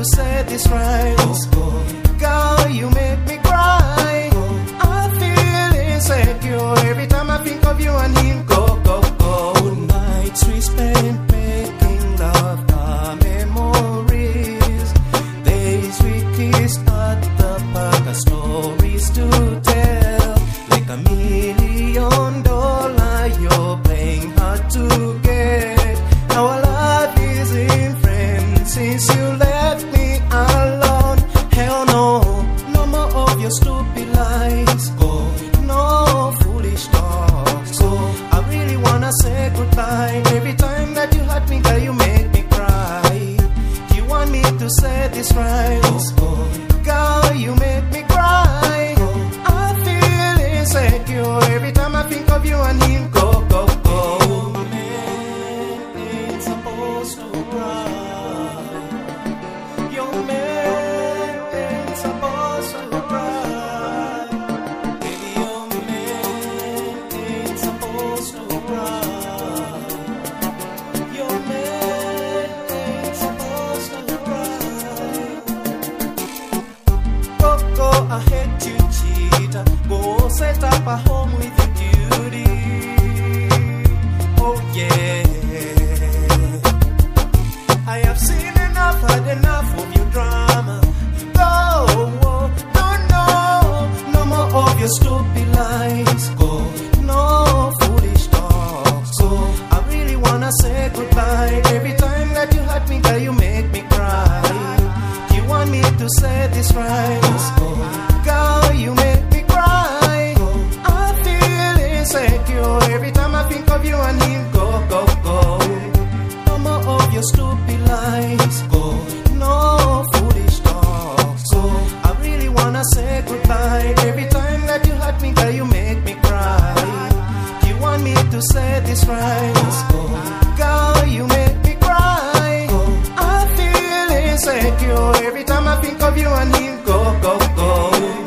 to say this right. Girl, you make me cry. I feel insecure every time I think of you and him. Go, go, go. Good nights we spent making love, our memories. Days we kissed at the park, our stories to tell. Like $1,000,000, you're playing hard to get. Our love is in friends since you left me alone. Hell no, no more of your stupid lies. Go, no foolish talk. So I really wanna say goodbye. Every time that you hurt me, girl, you make me cry. Do you want me to say this right? Girl, you make me cry. I feel insecure every time I think of you and him. Go, go, go. Man ain't supposed to cry. Your man ain't supposed to cry. Baby, your man ain't supposed to cry. Your man ain't supposed to cry. Go, go ahead, you cheater. Go set up a home with your duty. Oh yeah, I have seen enough, had enough of your drama. Go, no, no, no more of your stupid lies. Go, no foolish talk. So I really wanna say goodbye. Every time that you hurt me, girl, you make me cry. Do you want me to say this right? Girl, you make me cry. I feel insecure every time I think of you and him. Go, go, go. No more of your stupid lies. Go, no foolish talk. So I really wanna say goodbye. Every time that you hurt me, girl, you make me cry. Do you want me to say this right? Girl, you make me cry. I feel insecure every time I think of you and him. Go, go, go.